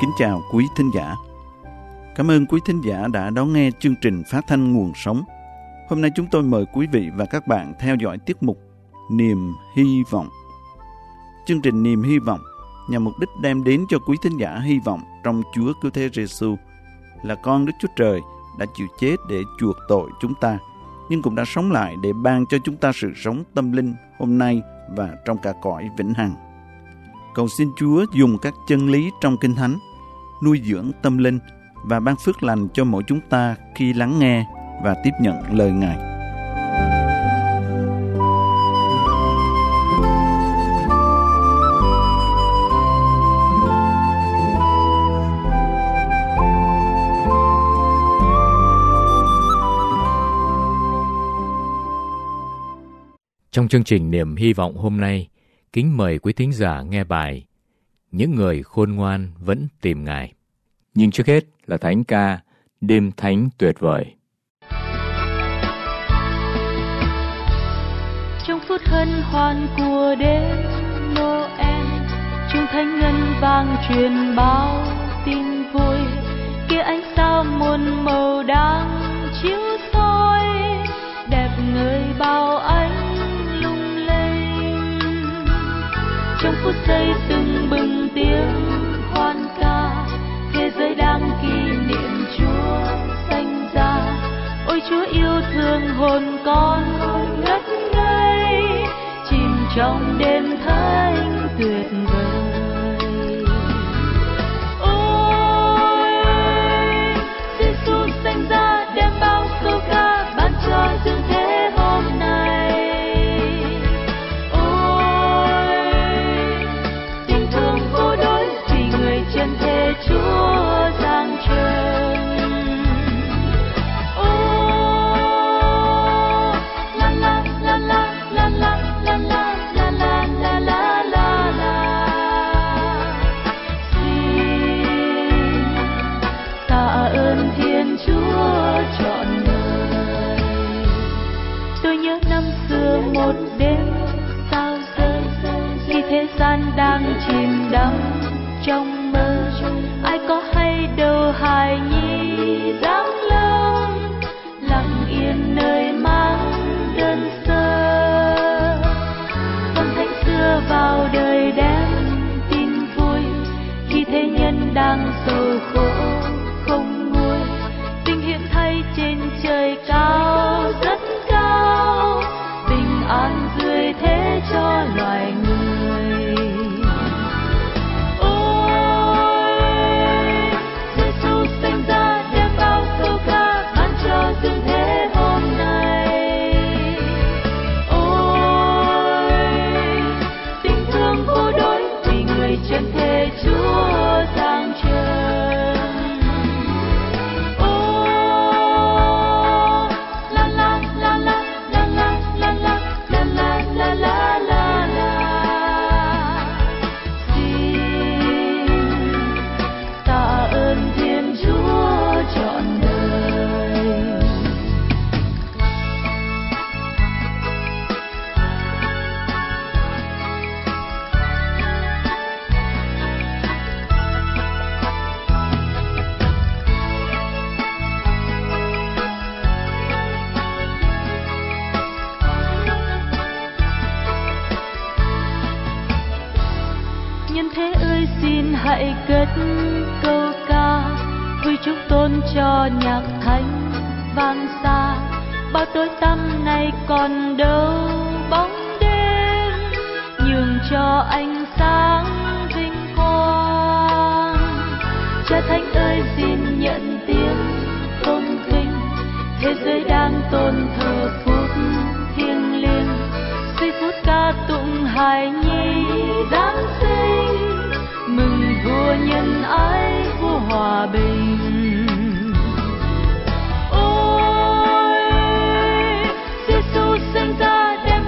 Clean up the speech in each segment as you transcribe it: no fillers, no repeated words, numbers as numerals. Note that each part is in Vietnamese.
kính chào quý thính giả. Cảm ơn quý thính giả đã đón nghe chương trình phát thanh Nguồn Sống. Hôm nay chúng tôi mời quý vị và các bạn theo dõi tiết mục Niềm Hy Vọng. Chương trình Niềm Hy Vọng nhằm mục đích đem đến cho quý thính giả hy vọng trong Chúa Cứu Thế Giêsu là con Đức Chúa Trời đã chịu chết để chuộc tội chúng ta, nhưng cũng đã sống lại để ban cho chúng ta sự sống tâm linh hôm nay và trong cả cõi vĩnh hằng. Cầu xin Chúa dùng các chân lý trong Kinh Thánh nuôi dưỡng tâm linh và ban phước lành cho mỗi chúng ta khi lắng nghe và tiếp nhận lời Ngài. Trong chương trình Niềm Hy Vọng hôm nay, kính mời quý thính giả nghe bài Những người khôn ngoan vẫn tìm Ngài. Nhưng trước hết là thánh ca Đêm Thánh Tuyệt Vời. Trong phút hân hoan của đêm Noel, chúng thánh ngân vang truyền báo tin vui. Kia ánh sao muôn màu đang chiếu soi, đẹp người bao ánh lung linh. Trong phút giây từng bừng tiếng hoan ca, thế giới đang kỷ niệm Chúa sanh ra. Ôi Chúa yêu thương hồn con ngất ngây, chìm trong đêm thánh tuyệt vời. Ôi Giêsu sanh ra đem bao câu ca ban cho dương thế hôm nay. Ôi tình thương vô đối vì người chân thế Chúa giang trần. Một đêm sao rơi khi thế gian đang chìm đắm trong mơ, ai có hay đâu hài nhi dáng lâm lặng yên nơi mang đơn sơ. Con thánh xưa vào đời đem tin vui khi thế nhân đang sầu khổ không nguôi. Vinh hiển thay trên trời cao rất cao, an dưới thế cho loài người. Ôi Giêsu sanh ra đem bao câu ca ban cho dương thế hôm nay. Ôi tình thương vô đối vì người chân thế Chúa giang trần. Hãy cất câu ca vui chúc tôn cho nhạc thánh vang xa. Bao tối tăm này còn đâu bóng đêm, nhường cho ánh sáng vinh quang. Cha Thánh ơi xin nhận tiếng tôn vinh, thế giới đang tôn thờ phút thiêng liêng. Giây phút ca tụng hài nhi giáng sinh, mừng vua nhân ái vua hòa bình. Ôi Giêsu sanh ra đem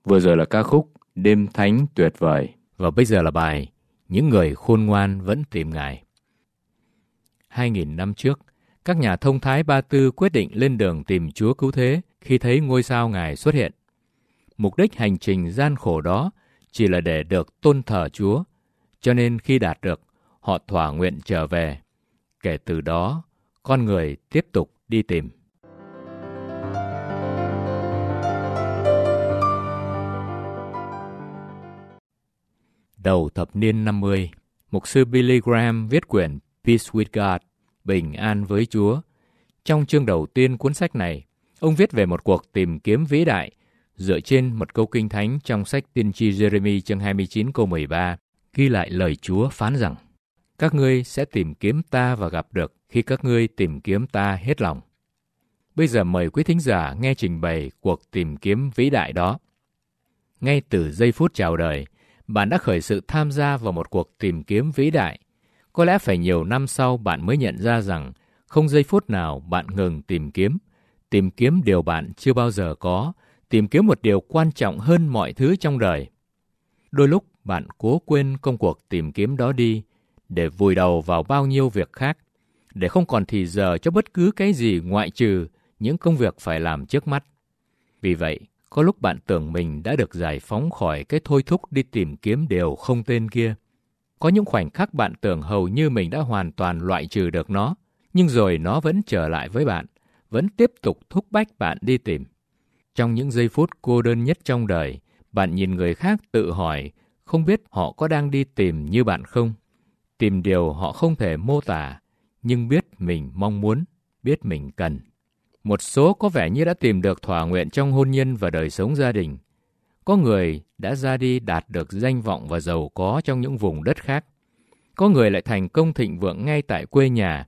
Vừa rồi là ca khúc Đêm Thánh Tuyệt Vời. Và bây giờ là bài Những Người Khôn Ngoan Vẫn Tìm Ngài. 2000 năm trước, các nhà thông thái Ba Tư quyết định lên đường tìm Chúa Cứu Thế khi thấy ngôi sao Ngài xuất hiện. Mục đích hành trình gian khổ đó chỉ là để được tôn thờ Chúa, cho nên khi đạt được, họ thỏa nguyện trở về. Kể từ đó, con người tiếp tục đi tìm. Đầu thập niên 50, mục sư Billy Graham viết quyển Peace with God, Bình an với Chúa. Trong chương đầu tiên cuốn sách này, ông viết về một cuộc tìm kiếm vĩ đại dựa trên một câu kinh thánh trong sách tiên tri Jeremy chương 29 câu 13, ghi lại lời Chúa phán rằng: các ngươi sẽ tìm kiếm ta và gặp được khi các ngươi tìm kiếm ta hết lòng. Bây giờ mời quý thính giả nghe trình bày cuộc tìm kiếm vĩ đại đó. Ngay từ giây phút chào đời, bạn đã khởi sự tham gia vào một cuộc tìm kiếm vĩ đại. Có lẽ phải nhiều năm sau bạn mới nhận ra rằng không giây phút nào bạn ngừng tìm kiếm điều bạn chưa bao giờ có, tìm kiếm một điều quan trọng hơn mọi thứ trong đời. Đôi lúc bạn cố quên công cuộc tìm kiếm đó đi để vùi đầu vào bao nhiêu việc khác, để không còn thì giờ cho bất cứ cái gì ngoại trừ những công việc phải làm trước mắt. Vì vậy, có lúc bạn tưởng mình đã được giải phóng khỏi cái thôi thúc đi tìm kiếm điều không tên kia. Có những khoảnh khắc bạn tưởng hầu như mình đã hoàn toàn loại trừ được nó, nhưng rồi nó vẫn trở lại với bạn, vẫn tiếp tục thúc bách bạn đi tìm. Trong những giây phút cô đơn nhất trong đời, bạn nhìn người khác tự hỏi, không biết họ có đang đi tìm như bạn không? Tìm điều họ không thể mô tả, nhưng biết mình mong muốn, biết mình cần. Một số có vẻ như đã tìm được thỏa nguyện trong hôn nhân và đời sống gia đình. Có người đã ra đi đạt được danh vọng và giàu có trong những vùng đất khác. Có người lại thành công thịnh vượng ngay tại quê nhà.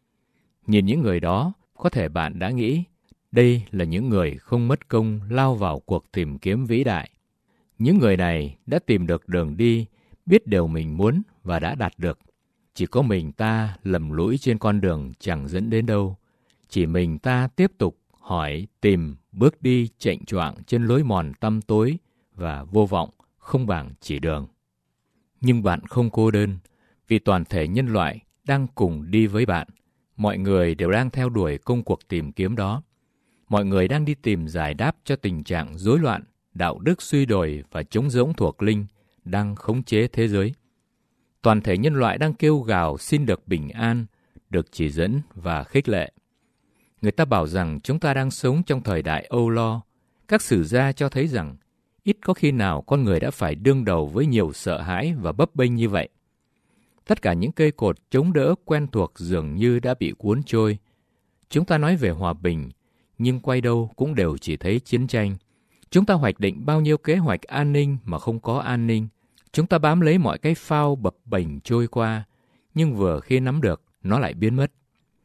Nhìn những người đó, có thể bạn đã nghĩ, đây là những người không mất công lao vào cuộc tìm kiếm vĩ đại. Những người này đã tìm được đường đi, biết điều mình muốn và đã đạt được. Chỉ có mình ta lầm lũi trên con đường chẳng dẫn đến đâu. Chỉ mình ta tiếp tục hỏi, tìm, bước đi chệnh choạng trên lối mòn tăm tối và vô vọng, không bảng chỉ đường. Nhưng bạn không cô đơn, vì toàn thể nhân loại đang cùng đi với bạn. Mọi người đều đang theo đuổi công cuộc tìm kiếm đó. Mọi người đang đi tìm giải đáp cho tình trạng rối loạn, đạo đức suy đồi và trống rỗng thuộc linh đang khống chế thế giới. Toàn thể nhân loại đang kêu gào xin được bình an, được chỉ dẫn và khích lệ. Người ta bảo rằng chúng ta đang sống trong thời đại âu lo. Các sử gia cho thấy rằng ít có khi nào con người đã phải đương đầu với nhiều sợ hãi và bấp bênh như vậy. Tất cả những cây cột chống đỡ quen thuộc dường như đã bị cuốn trôi. Chúng ta nói về hòa bình, nhưng quay đâu cũng đều chỉ thấy chiến tranh. Chúng ta hoạch định bao nhiêu kế hoạch an ninh mà không có an ninh. Chúng ta bám lấy mọi cái phao bập bềnh trôi qua, nhưng vừa khi nắm được, nó lại biến mất.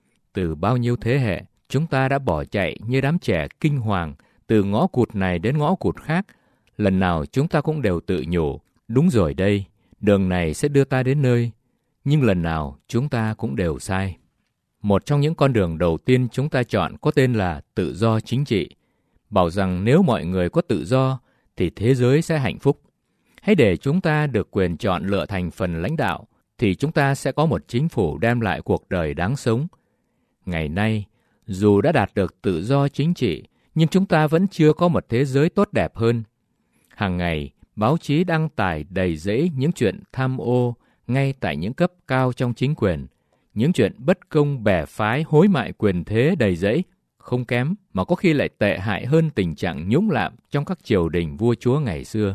Từ bao nhiêu thế hệ, chúng ta đã bỏ chạy như đám trẻ kinh hoàng, từ ngõ cụt này đến ngõ cụt khác. Lần nào chúng ta cũng đều tự nhủ, đúng rồi đây, đường này sẽ đưa ta đến nơi. Nhưng lần nào chúng ta cũng đều sai. Một trong những con đường đầu tiên chúng ta chọn có tên là tự do chính trị, bảo rằng nếu mọi người có tự do thì thế giới sẽ hạnh phúc. Hãy để chúng ta được quyền chọn lựa thành phần lãnh đạo thì chúng ta sẽ có một chính phủ đem lại cuộc đời đáng sống. Ngày nay, dù đã đạt được tự do chính trị, nhưng chúng ta vẫn chưa có một thế giới tốt đẹp hơn. Hàng ngày, báo chí đăng tải đầy rẫy những chuyện tham ô ngay tại những cấp cao trong chính quyền, những chuyện bất công bè phái hối mại quyền thế đầy rẫy, không kém mà có khi lại tệ hại hơn tình trạng nhũng lạm trong các triều đình vua chúa ngày xưa.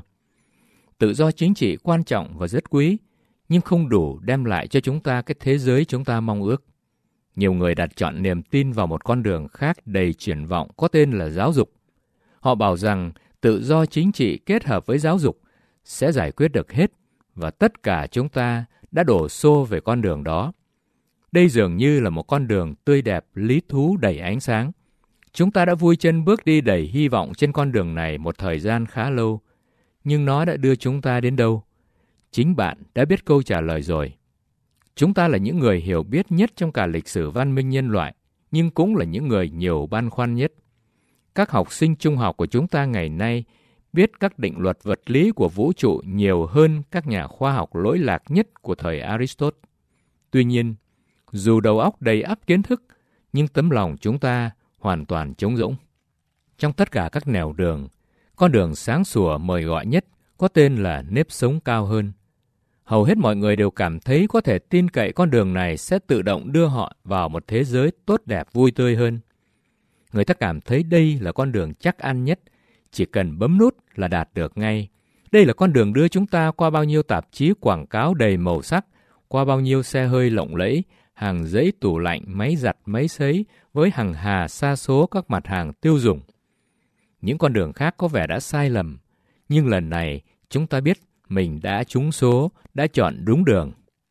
Tự do chính trị quan trọng và rất quý, nhưng không đủ đem lại cho chúng ta cái thế giới chúng ta mong ước. Nhiều người đặt trọn niềm tin vào một con đường khác đầy triển vọng có tên là giáo dục. Họ bảo rằng tự do chính trị kết hợp với giáo dục sẽ giải quyết được hết, và tất cả chúng ta đã đổ xô về con đường đó. Đây dường như là một con đường tươi đẹp, lý thú đầy ánh sáng. Chúng ta đã vui chân bước đi đầy hy vọng trên con đường này một thời gian khá lâu, nhưng nó đã đưa chúng ta đến đâu? Chính bạn đã biết câu trả lời rồi. Chúng ta là những người hiểu biết nhất trong cả lịch sử văn minh nhân loại, nhưng cũng là những người nhiều băn khoăn nhất. Các học sinh trung học của chúng ta ngày nay biết các định luật vật lý của vũ trụ nhiều hơn các nhà khoa học lỗi lạc nhất của thời Aristotle. Tuy nhiên, dù đầu óc đầy ắp kiến thức, nhưng tấm lòng chúng ta hoàn toàn trống rỗng. Trong tất cả các nẻo đường, con đường sáng sủa mời gọi nhất có tên là nếp sống cao hơn. Hầu hết mọi người đều cảm thấy có thể tin cậy con đường này sẽ tự động đưa họ vào một thế giới tốt đẹp vui tươi hơn. Người ta cảm thấy đây là con đường chắc ăn nhất, chỉ cần bấm nút là đạt được ngay. Đây là con đường đưa chúng ta qua bao nhiêu tạp chí quảng cáo đầy màu sắc, qua bao nhiêu xe hơi lộng lẫy, hàng giấy tủ lạnh, máy giặt, máy sấy với hàng hà sa số các mặt hàng tiêu dùng. Những con đường khác có vẻ đã sai lầm, nhưng lần này chúng ta biết mình đã trúng số, đã chọn đúng đường.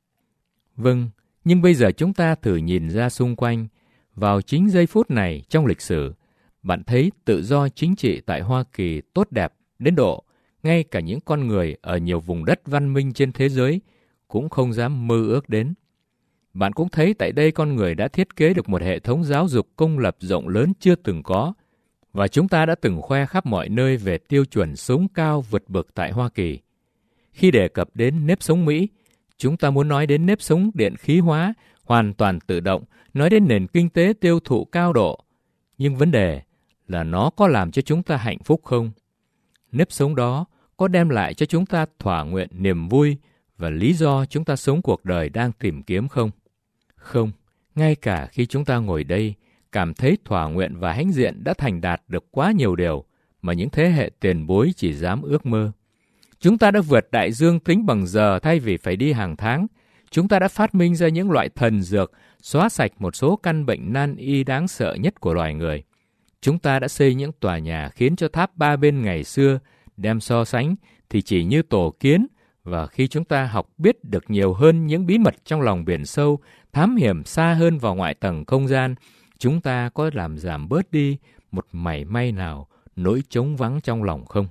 Vâng, nhưng bây giờ chúng ta thử nhìn ra xung quanh. Vào chính giây phút này trong lịch sử, bạn thấy tự do chính trị tại Hoa Kỳ tốt đẹp đến độ ngay cả những con người ở nhiều vùng đất văn minh trên thế giới cũng không dám mơ ước đến. Bạn cũng thấy tại đây con người đã thiết kế được một hệ thống giáo dục công lập rộng lớn chưa từng có, và chúng ta đã từng khoe khắp mọi nơi về tiêu chuẩn sống cao vượt bậc tại Hoa Kỳ. Khi đề cập đến nếp sống Mỹ, chúng ta muốn nói đến nếp sống điện khí hóa, hoàn toàn tự động, nói đến nền kinh tế tiêu thụ cao độ. Nhưng vấn đề là nó có làm cho chúng ta hạnh phúc không? Nếp sống đó có đem lại cho chúng ta thỏa nguyện, niềm vui và lý do chúng ta sống cuộc đời đang tìm kiếm không? Không, ngay cả khi chúng ta ngồi đây, cảm thấy thỏa nguyện và hãnh diện đã thành đạt được quá nhiều điều mà những thế hệ tiền bối chỉ dám ước mơ. Chúng ta đã vượt đại dương tính bằng giờ thay vì phải đi hàng tháng. Chúng ta đã phát minh ra những loại thần dược, xóa sạch một số căn bệnh nan y đáng sợ nhất của loài người. Chúng ta đã xây những tòa nhà khiến cho tháp ba bên ngày xưa đem so sánh thì chỉ như tổ kiến, và khi chúng ta học biết được nhiều hơn những bí mật trong lòng biển sâu, thám hiểm xa hơn vào ngoại tầng không gian, chúng ta có làm giảm bớt đi một mảy may nào nỗi trống vắng trong lòng không?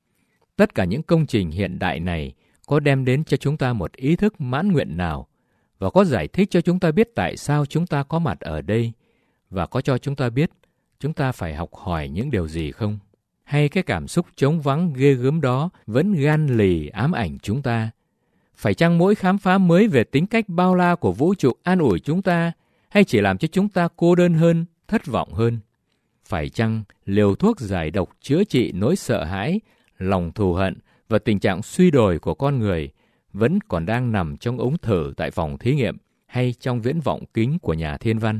Tất cả những công trình hiện đại này có đem đến cho chúng ta một ý thức mãn nguyện nào, và có giải thích cho chúng ta biết tại sao chúng ta có mặt ở đây, và có cho chúng ta biết chúng ta phải học hỏi những điều gì không? Hay cái cảm xúc trống vắng ghê gớm đó vẫn gan lì ám ảnh chúng ta? Phải chăng mỗi khám phá mới về tính cách bao la của vũ trụ an ủi chúng ta, hay chỉ làm cho chúng ta cô đơn hơn, thất vọng hơn? Phải chăng liều thuốc giải độc chữa trị nỗi sợ hãi, lòng thù hận và tình trạng suy đồi của con người vẫn còn đang nằm trong ống thở tại phòng thí nghiệm hay trong viễn vọng kính của nhà thiên văn?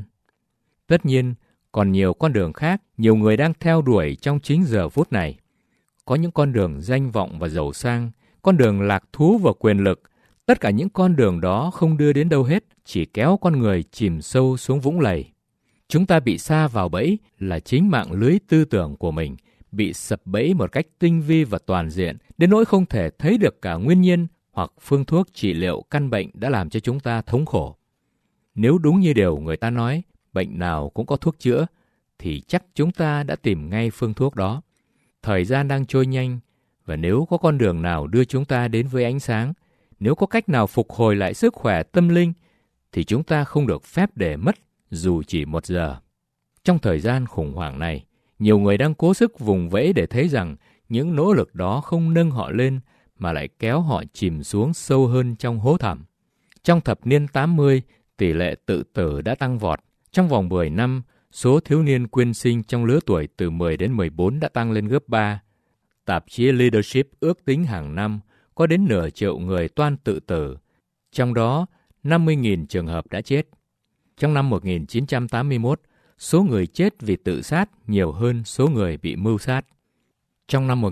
Tất nhiên, còn nhiều con đường khác, nhiều người đang theo đuổi trong chính giờ phút này. Có những con đường danh vọng và giàu sang, con đường lạc thú và quyền lực. Tất cả những con đường đó không đưa đến đâu hết, chỉ kéo con người chìm sâu xuống vũng lầy. Chúng ta bị sa vào bẫy là chính mạng lưới tư tưởng của mình, bị sập bẫy một cách tinh vi và toàn diện, đến nỗi không thể thấy được cả nguyên nhân hoặc phương thuốc trị liệu căn bệnh đã làm cho chúng ta thống khổ. Nếu đúng như điều người ta nói, bệnh nào cũng có thuốc chữa, thì chắc chúng ta đã tìm ngay phương thuốc đó. Thời gian đang trôi nhanh, và nếu có con đường nào đưa chúng ta đến với ánh sáng, nếu có cách nào phục hồi lại sức khỏe tâm linh, thì chúng ta không được phép để mất dù chỉ 1 giờ. Trong thời gian khủng hoảng này, nhiều người đang cố sức vùng vẫy để thấy rằng những nỗ lực đó không nâng họ lên, mà lại kéo họ chìm xuống sâu hơn trong hố thẳm. Trong thập niên 80, tỷ lệ tự tử đã tăng vọt. Trong vòng 10 năm, số thiếu niên quyên sinh trong lứa tuổi từ 10 đến 14 đã tăng lên gấp 3. Tạp chí Leadership ước tính hàng năm có đến nửa triệu người toan tự tử, trong đó 50.000 trường hợp đã chết. Trong năm 1981, số người chết vì tự sát nhiều hơn số người bị mưu sát. Trong năm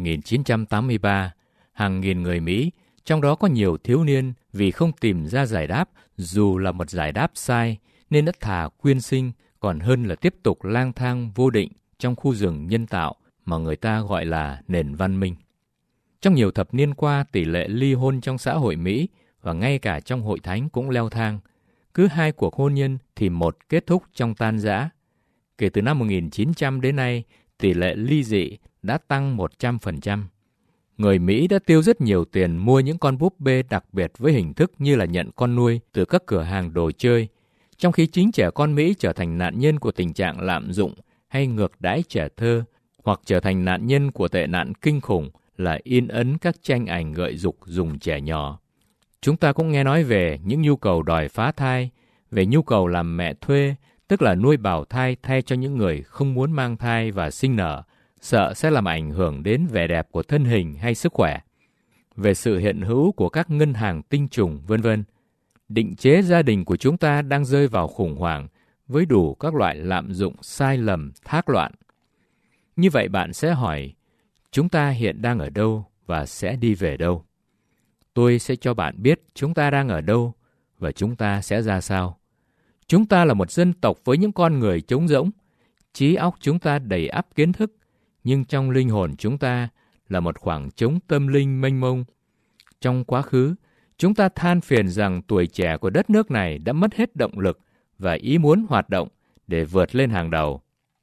1983, hàng nghìn người Mỹ, trong đó có nhiều thiếu niên vì không tìm ra giải đáp dù là một giải đáp sai, nên đã thà quyên sinh còn hơn là tiếp tục lang thang vô định trong khu rừng nhân tạo mà người ta gọi là nền văn minh. Trong nhiều thập niên qua, tỷ lệ ly hôn trong xã hội Mỹ và ngay cả trong hội thánh cũng leo thang. Cứ 2 cuộc hôn nhân thì 1 kết thúc trong tan rã. Kể từ năm 1900 đến nay, tỷ lệ ly dị đã tăng 100%. Người Mỹ đã tiêu rất nhiều tiền mua những con búp bê đặc biệt với hình thức như là nhận con nuôi từ các cửa hàng đồ chơi, trong khi chính trẻ con Mỹ trở thành nạn nhân của tình trạng lạm dụng hay ngược đãi trẻ thơ, hoặc trở thành nạn nhân của tệ nạn kinh khủng là in ấn các tranh ảnh gợi dục dùng trẻ nhỏ. Chúng ta cũng nghe nói về những nhu cầu đòi phá thai, về nhu cầu làm mẹ thuê, tức là nuôi bào thai thay cho những người không muốn mang thai và sinh nở, sợ sẽ làm ảnh hưởng đến vẻ đẹp của thân hình hay sức khỏe, về sự hiện hữu của các ngân hàng tinh trùng, v.v. Định chế gia đình của chúng ta đang rơi vào khủng hoảng với đủ các loại lạm dụng sai lầm, thác loạn. Như vậy bạn sẽ hỏi, chúng ta hiện đang ở đâu và sẽ đi về đâu? Tôi sẽ cho bạn biết chúng ta đang ở đâu và chúng ta sẽ ra sao. Chúng ta là một dân tộc với những con người trống rỗng. Trí óc chúng ta đầy ắp kiến thức, nhưng trong linh hồn chúng ta là một khoảng trống tâm linh mênh mông. Trong quá khứ, chúng ta than phiền rằng tuổi trẻ của đất nước này đã mất hết động lực và ý muốn hoạt động để vượt lên hàng đầu.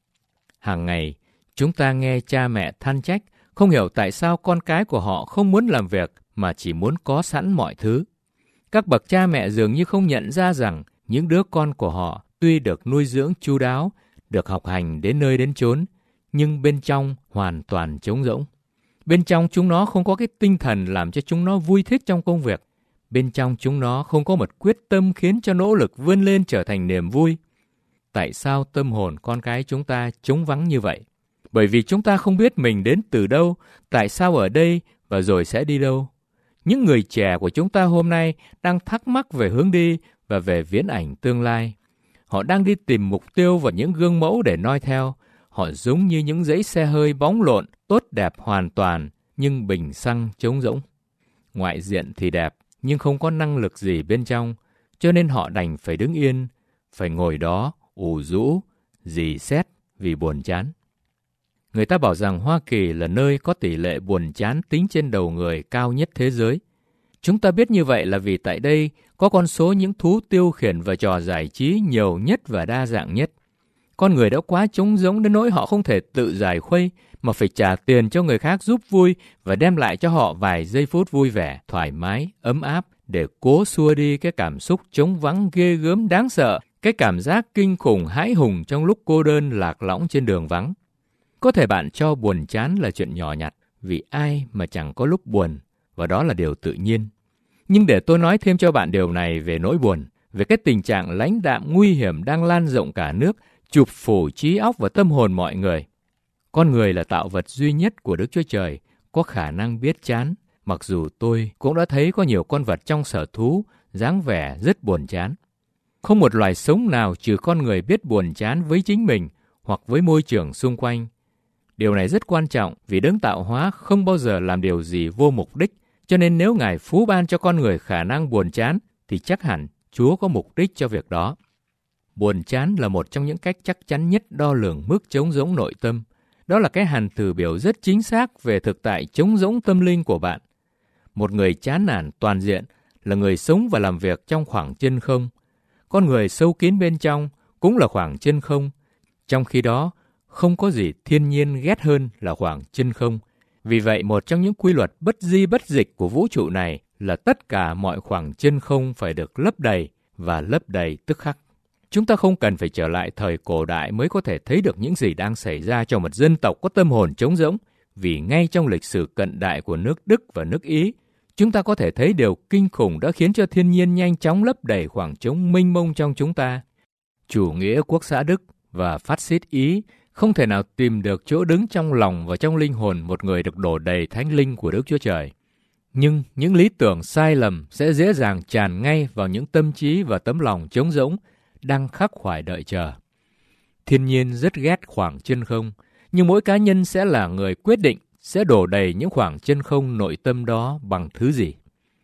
Hàng ngày, chúng ta nghe cha mẹ than trách, không hiểu tại sao con cái của họ không muốn làm việc mà chỉ muốn có sẵn mọi thứ. Các bậc cha mẹ dường như không nhận ra rằng những đứa con của họ tuy được nuôi dưỡng chu đáo, được học hành đến nơi đến chốn, nhưng bên trong hoàn toàn trống rỗng. Bên trong chúng nó không có cái tinh thần làm cho chúng nó vui thích trong công việc. Bên trong chúng nó không có một quyết tâm khiến cho nỗ lực vươn lên trở thành niềm vui. Tại sao tâm hồn con cái chúng ta trống vắng như vậy? Bởi vì chúng ta không biết mình đến từ đâu, tại sao ở đây và rồi sẽ đi đâu. Những người trẻ của chúng ta hôm nay đang thắc mắc về hướng đi và về viễn ảnh tương lai. Họ đang đi tìm mục tiêu và những gương mẫu để noi theo. Họ giống như những dãy xe hơi bóng lộn, tốt đẹp hoàn toàn, nhưng bình xăng trống rỗng. Ngoại diện thì đẹp, nhưng không có năng lực gì bên trong, cho nên họ đành phải đứng yên, phải ngồi đó, ù rũ, rỉ sét vì buồn chán. Người ta bảo rằng Hoa Kỳ là nơi có tỷ lệ buồn chán tính trên đầu người cao nhất thế giới. Chúng ta biết như vậy là vì tại đây có con số những thú tiêu khiển và trò giải trí nhiều nhất và đa dạng nhất. Con người đã quá trống rỗng đến nỗi họ không thể tự giải khuây, mà phải trả tiền cho người khác giúp vui và đem lại cho họ vài giây phút vui vẻ, thoải mái, ấm áp để cố xua đi cái cảm xúc trống vắng ghê gớm đáng sợ, cái cảm giác kinh khủng hãi hùng trong lúc cô đơn lạc lõng trên đường vắng. Có thể bạn cho buồn chán là chuyện nhỏ nhặt, vì ai mà chẳng có lúc buồn, và đó là điều tự nhiên. Nhưng để tôi nói thêm cho bạn điều này về nỗi buồn, về cái tình trạng lãnh đạm nguy hiểm đang lan rộng cả nước, chụp phủ trí óc và tâm hồn mọi người. Con người là tạo vật duy nhất của Đức Chúa Trời, có khả năng biết chán, mặc dù tôi cũng đã thấy có nhiều con vật trong sở thú, dáng vẻ rất buồn chán. Không một loài sống nào trừ con người biết buồn chán với chính mình hoặc với môi trường xung quanh. Điều này rất quan trọng vì đấng tạo hóa không bao giờ làm điều gì vô mục đích, cho nên nếu Ngài phú ban cho con người khả năng buồn chán, thì chắc hẳn Chúa có mục đích cho việc đó. Buồn chán là một trong những cách chắc chắn nhất đo lường mức trống rỗng nội tâm. Đó là cái hàn từ biểu rất chính xác về thực tại trống rỗng tâm linh của bạn. Một người chán nản toàn diện là người sống và làm việc trong khoảng chân không. Con người sâu kín bên trong cũng là khoảng chân không. Trong khi đó, không có gì thiên nhiên ghét hơn là khoảng chân không. Vì vậy, một trong những quy luật bất di bất dịch của vũ trụ này là tất cả mọi khoảng chân không phải được lấp đầy và lấp đầy tức khắc. Chúng ta không cần phải trở lại thời cổ đại mới có thể thấy được những gì đang xảy ra cho một dân tộc có tâm hồn trống rỗng, vì ngay trong lịch sử cận đại của nước Đức và nước Ý, chúng ta có thể thấy điều kinh khủng đã khiến cho thiên nhiên nhanh chóng lấp đầy khoảng trống mênh mông trong chúng ta. Chủ nghĩa quốc xã Đức và phát xít Ý không thể nào tìm được chỗ đứng trong lòng và trong linh hồn một người được đổ đầy thánh linh của Đức Chúa Trời. Nhưng những lý tưởng sai lầm sẽ dễ dàng tràn ngay vào những tâm trí và tấm lòng trống rỗng đang khắc khoải đợi chờ. Thiên nhiên rất ghét khoảng chân không, nhưng mỗi cá nhân sẽ là người quyết định sẽ đổ đầy những khoảng chân không nội tâm đó bằng thứ gì.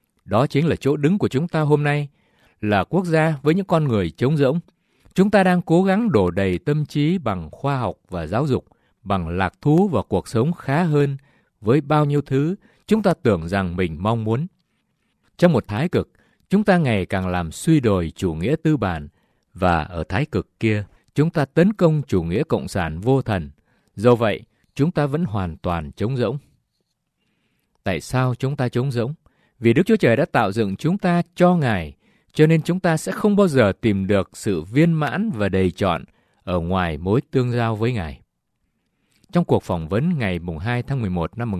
Đó chính là chỗ đứng của chúng ta hôm nay, là quốc gia với những con người trống rỗng. Chúng ta đang cố gắng đổ đầy tâm trí bằng khoa học và giáo dục, bằng lạc thú và cuộc sống khá hơn với bao nhiêu thứ chúng ta tưởng rằng mình mong muốn. Trong một thái cực, chúng ta ngày càng làm suy đồi chủ nghĩa tư bản, và ở thái cực kia, chúng ta tấn công chủ nghĩa cộng sản vô thần. Do vậy, chúng ta vẫn hoàn toàn trống rỗng. Tại sao chúng ta trống rỗng? Vì Đức Chúa Trời đã tạo dựng chúng ta cho Ngài, cho nên chúng ta sẽ không bao giờ tìm được sự viên mãn và đầy trọn ở ngoài mối tương giao với Ngài. Trong cuộc phỏng vấn ngày 2 tháng 11 năm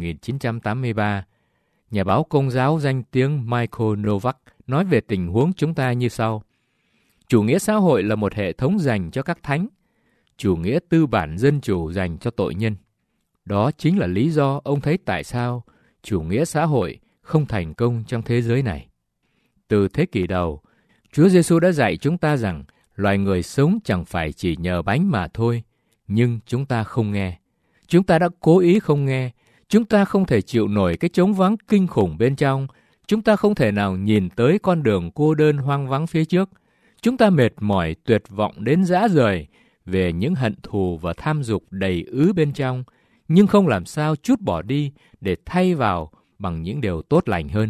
1983, nhà báo Công giáo danh tiếng Michael Novak nói về tình huống chúng ta như sau. Chủ nghĩa xã hội là một hệ thống dành cho các thánh, chủ nghĩa tư bản dân chủ dành cho tội nhân. Đó chính là lý do ông thấy tại sao chủ nghĩa xã hội không thành công trong thế giới này. Từ thế kỷ đầu, Chúa Giêsu đã dạy chúng ta rằng loài người sống chẳng phải chỉ nhờ bánh mà thôi, nhưng chúng ta không nghe. Chúng ta đã cố ý không nghe. Chúng ta không thể chịu nổi cái trống vắng kinh khủng bên trong. Chúng ta không thể nào nhìn tới con đường cô đơn hoang vắng phía trước. Chúng ta mệt mỏi tuyệt vọng đến rã rời về những hận thù và tham dục đầy ứ bên trong, nhưng không làm sao trút bỏ đi để thay vào bằng những điều tốt lành hơn.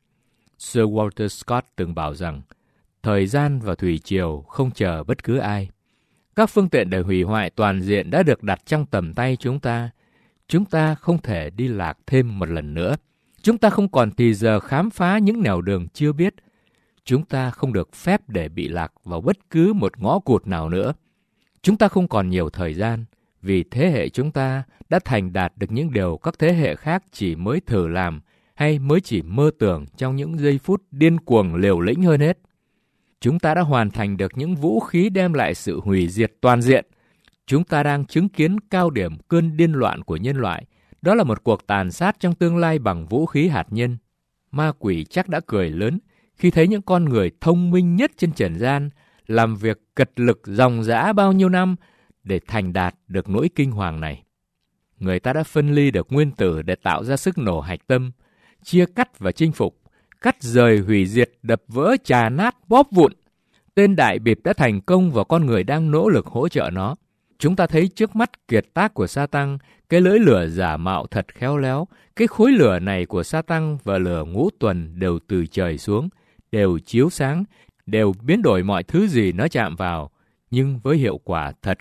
Sir Walter Scott từng bảo rằng, thời gian và thủy triều không chờ bất cứ ai. Các phương tiện để hủy hoại toàn diện đã được đặt trong tầm tay chúng ta. Chúng ta không thể đi lạc thêm một lần nữa. Chúng ta không còn thì giờ khám phá những nẻo đường chưa biết. Chúng ta không được phép để bị lạc vào bất cứ một ngõ cụt nào nữa. Chúng ta không còn nhiều thời gian, vì thế hệ chúng ta đã thành đạt được những điều các thế hệ khác chỉ mới thử làm hay mới chỉ mơ tưởng trong những giây phút điên cuồng liều lĩnh hơn hết. Chúng ta đã hoàn thành được những vũ khí đem lại sự hủy diệt toàn diện. Chúng ta đang chứng kiến cao điểm cơn điên loạn của nhân loại. Đó là một cuộc tàn sát trong tương lai bằng vũ khí hạt nhân. Ma quỷ chắc đã cười lớn khi thấy những con người thông minh nhất trên trần gian làm việc cật lực ròng rã bao nhiêu năm để thành đạt được nỗi kinh hoàng này. Người ta đã phân ly được nguyên tử để tạo ra sức nổ hạch tâm, chia cắt và chinh phục, cắt rời hủy diệt, đập vỡ, chà nát, bóp vụn. Tên đại bịp đã thành công và con người đang nỗ lực hỗ trợ nó. Chúng ta thấy trước mắt kiệt tác của Sa-tăng, cái lưỡi lửa giả mạo thật khéo léo. Cái khối lửa này của Sa-tăng và lửa ngũ tuần đều từ trời xuống, đều chiếu sáng, đều biến đổi mọi thứ gì nó chạm vào, nhưng với hiệu quả thật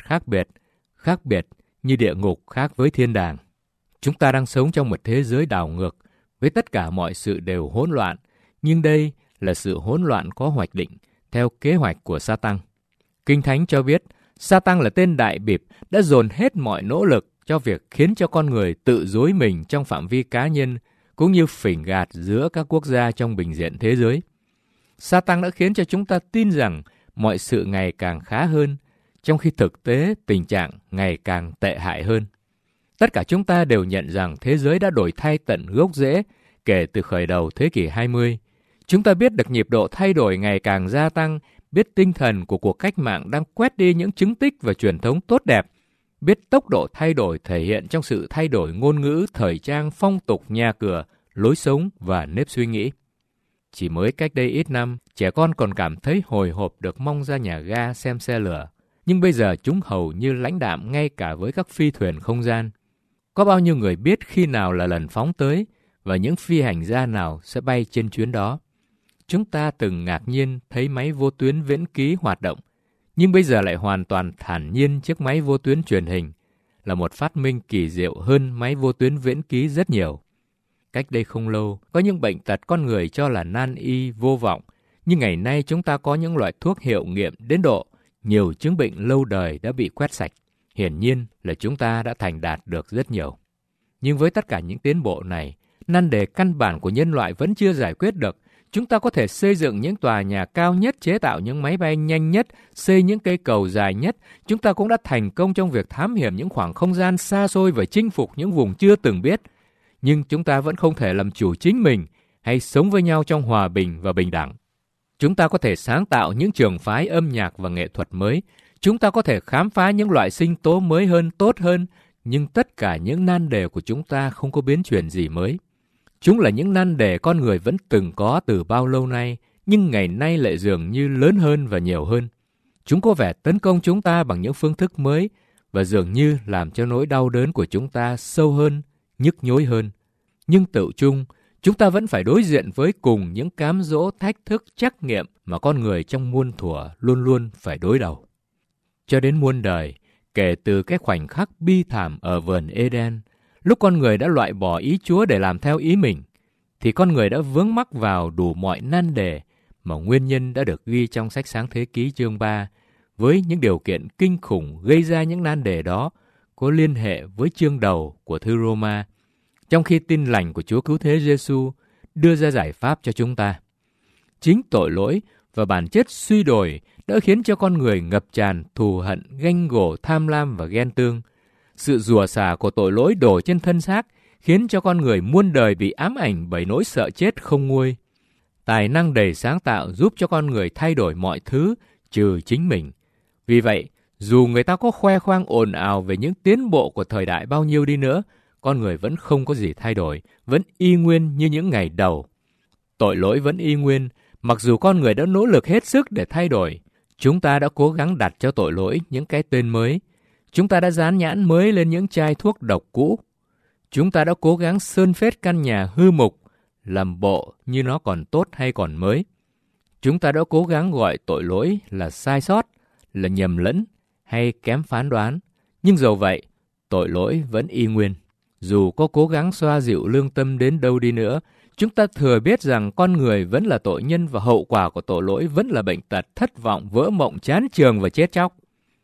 khác biệt như địa ngục khác với thiên đàng. Chúng ta đang sống trong một thế giới đảo ngược, với tất cả mọi sự đều hỗn loạn, nhưng đây là sự hỗn loạn có hoạch định, theo kế hoạch của Sa-tăng. Kinh Thánh cho biết, Sa-tăng là tên đại bịp đã dồn hết mọi nỗ lực cho việc khiến cho con người tự dối mình trong phạm vi cá nhân, cũng như phỉnh gạt giữa các quốc gia trong bình diện thế giới. Sa-tăng đã khiến cho chúng ta tin rằng mọi sự ngày càng khá hơn, trong khi thực tế tình trạng ngày càng tệ hại hơn. Tất cả chúng ta đều nhận rằng thế giới đã đổi thay tận gốc rễ kể từ khởi đầu thế kỷ 20. Chúng ta biết được nhịp độ thay đổi ngày càng gia tăng, biết tinh thần của cuộc cách mạng đang quét đi những chứng tích và truyền thống tốt đẹp, biết tốc độ thay đổi thể hiện trong sự thay đổi ngôn ngữ, thời trang, phong tục, nhà cửa, lối sống và nếp suy nghĩ. Chỉ mới cách đây ít năm, trẻ con còn cảm thấy hồi hộp được mong ra nhà ga xem xe lửa. Nhưng bây giờ chúng hầu như lãnh đạm ngay cả với các phi thuyền không gian. Có bao nhiêu người biết khi nào là lần phóng tới và những phi hành gia nào sẽ bay trên chuyến đó? Chúng ta từng ngạc nhiên thấy máy vô tuyến viễn ký hoạt động, nhưng bây giờ lại hoàn toàn thản nhiên trước máy vô tuyến truyền hình, là một phát minh kỳ diệu hơn máy vô tuyến viễn ký rất nhiều. Cách đây không lâu, có những bệnh tật con người cho là nan y vô vọng, nhưng ngày nay chúng ta có những loại thuốc hiệu nghiệm đến độ nhiều chứng bệnh lâu đời đã bị quét sạch. Hiển nhiên là chúng ta đã thành đạt được rất nhiều. Nhưng với tất cả những tiến bộ này, nan đề căn bản của nhân loại vẫn chưa giải quyết được. Chúng ta có thể xây dựng những tòa nhà cao nhất, chế tạo những máy bay nhanh nhất, xây những cây cầu dài nhất. Chúng ta cũng đã thành công trong việc thám hiểm những khoảng không gian xa xôi và chinh phục những vùng chưa từng biết. Nhưng chúng ta vẫn không thể làm chủ chính mình hay sống với nhau trong hòa bình và bình đẳng. Chúng ta có thể sáng tạo những trường phái âm nhạc và nghệ thuật mới. Chúng ta có thể khám phá những loại sinh tố mới hơn, tốt hơn. Nhưng tất cả những nan đề của chúng ta không có biến chuyển gì mới. Chúng là những nan đề con người vẫn từng có từ bao lâu nay, nhưng ngày nay lại dường như lớn hơn và nhiều hơn. Chúng có vẻ tấn công chúng ta bằng những phương thức mới và dường như làm cho nỗi đau đớn của chúng ta sâu hơn, nhức nhối hơn. Nhưng tự chung, chúng ta vẫn phải đối diện với cùng những cám dỗ, thách thức, trắc nghiệm mà con người trong muôn thuở luôn luôn phải đối đầu. Cho đến muôn đời, kể từ cái khoảnh khắc bi thảm ở vườn Eden, lúc con người đã loại bỏ ý Chúa để làm theo ý mình, thì con người đã vướng mắc vào đủ mọi nan đề mà nguyên nhân đã được ghi trong sách Sáng Thế Ký chương 3, với những điều kiện kinh khủng gây ra những nan đề đó, có liên hệ với chương đầu của thư Roma, trong khi tin lành của Chúa Cứu Thế Giêsu đưa ra giải pháp cho chúng ta. Chính tội lỗi và bản chất suy đồi đã khiến cho con người ngập tràn thù hận, ganh gổ, tham lam và ghen tương. Sự rủa xả của tội lỗi đổ trên thân xác khiến cho con người muôn đời bị ám ảnh bởi nỗi sợ chết không nguôi. Tài năng đầy sáng tạo giúp cho con người thay đổi mọi thứ trừ chính mình. Vì vậy, dù người ta có khoe khoang ồn ào về những tiến bộ của thời đại bao nhiêu đi nữa, con người vẫn không có gì thay đổi, vẫn y nguyên như những ngày đầu. Tội lỗi vẫn y nguyên, mặc dù con người đã nỗ lực hết sức để thay đổi. Chúng ta đã cố gắng đặt cho tội lỗi những cái tên mới. Chúng ta đã dán nhãn mới lên những chai thuốc độc cũ. Chúng ta đã cố gắng sơn phết căn nhà hư mục, làm bộ như nó còn tốt hay còn mới. Chúng ta đã cố gắng gọi tội lỗi là sai sót, là nhầm lẫn hay kém phán đoán. Nhưng dầu vậy, tội lỗi vẫn y nguyên. Dù có cố gắng xoa dịu lương tâm đến đâu đi nữa, chúng ta thừa biết rằng con người vẫn là tội nhân và hậu quả của tội lỗi vẫn là bệnh tật, thất vọng, vỡ mộng, chán chường và chết chóc.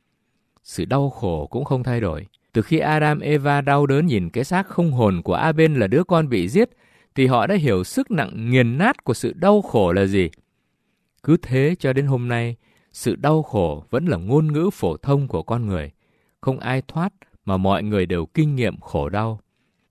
Sự đau khổ cũng không thay đổi. Từ khi Adam Eva đau đớn nhìn cái xác không hồn của A-bên là đứa con bị giết, thì họ đã hiểu sức nặng nghiền nát của sự đau khổ là gì. Cứ thế cho đến hôm nay, sự đau khổ vẫn là ngôn ngữ phổ thông của con người. Không ai thoát mà mọi người đều kinh nghiệm khổ đau.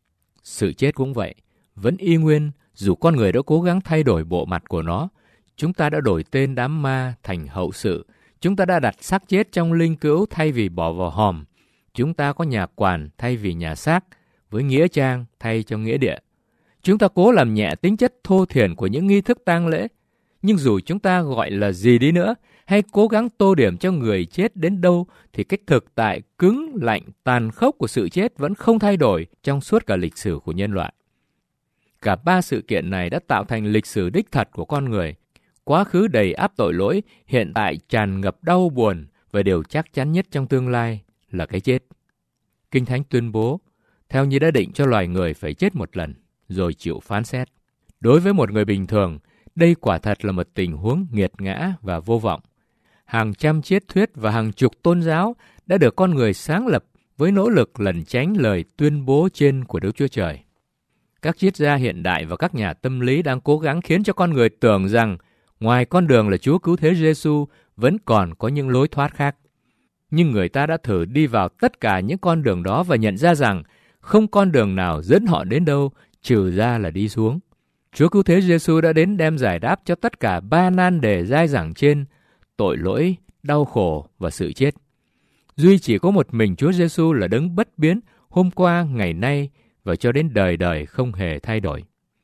Sự chết cũng vậy, vẫn y nguyên dù con người đã cố gắng thay đổi bộ mặt của nó. Chúng ta đã đổi tên đám ma thành hậu sự. Chúng ta đã đặt xác chết trong linh cữu thay vì bỏ vào hòm. Chúng ta có nhà quản thay vì nhà xác, với nghĩa trang thay cho nghĩa địa. Chúng ta cố làm nhẹ tính chất thô thiển của những nghi thức tang lễ. Nhưng dù chúng ta gọi là gì đi nữa, hay cố gắng tô điểm cho người chết đến đâu, thì cách thực tại cứng, lạnh, tàn khốc của sự chết vẫn không thay đổi trong suốt cả lịch sử của nhân loại. Cả ba sự kiện này đã tạo thành lịch sử đích thật của con người. Quá khứ đầy áp tội lỗi, hiện tại tràn ngập đau buồn, và điều chắc chắn nhất trong tương lai là cái chết. Kinh Thánh tuyên bố, theo như đã định cho loài người phải chết một lần, rồi chịu phán xét. Đối với một người bình thường, đây quả thật là một tình huống nghiệt ngã và vô vọng. Hàng trăm triết thuyết và hàng chục tôn giáo đã được con người sáng lập với nỗ lực lẩn tránh lời tuyên bố trên của Đức Chúa Trời. Các triết gia hiện đại và các nhà tâm lý đang cố gắng khiến cho con người tưởng rằng ngoài con đường là Chúa Cứu Thế Giêsu vẫn còn có những lối thoát khác. Nhưng người ta đã thử đi vào tất cả những con đường đó và nhận ra rằng không con đường nào dẫn họ đến đâu trừ ra là đi xuống. Chúa Cứu Thế Giêsu đã đến đem giải đáp cho tất cả ba nan đề dai dẳng trên: tội lỗi, đau khổ và sự chết. Duy chỉ có một mình Chúa Giêsu là đấng bất biến, hôm qua, ngày nay và cho đến đời đời không hề thay đổi.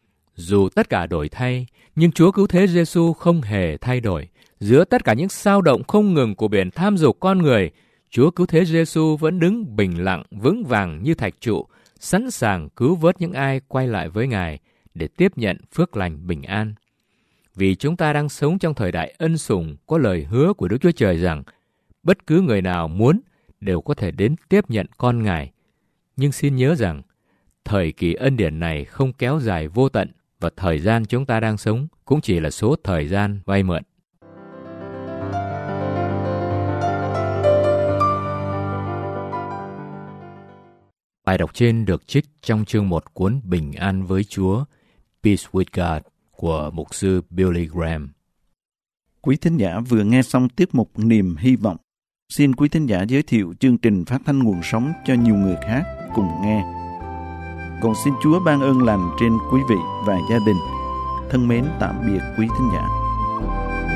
Dù tất cả đổi thay, nhưng Chúa Cứu Thế Giêsu không hề thay đổi. Giữa tất cả những sao động không ngừng của biển tham dục con người, Chúa Cứu Thế Giêsu vẫn đứng bình lặng, vững vàng như thạch trụ, sẵn sàng cứu vớt những ai quay lại với Ngài để tiếp nhận phước lành bình an. Vì chúng ta đang sống trong thời đại ân sủng, có lời hứa của Đức Chúa Trời rằng bất cứ người nào muốn đều có thể đến tiếp nhận con Ngài. Nhưng xin nhớ rằng thời kỳ ân điển này không kéo dài vô tận, và thời gian chúng ta đang sống cũng chỉ là số thời gian vay mượn. Bài đọc trên được trích trong chương 1 cuốn Bình An với Chúa, Peace with God của mục sư Billy Graham. Quý thính giả vừa nghe xong tiết mục Niềm Hy Vọng. Xin quý thính giả giới thiệu chương trình phát thanh nguồn sống cho nhiều người khác cùng nghe. Còn xin Chúa ban ơn lành trên quý vị và gia đình. Thân mến tạm biệt quý thính giả.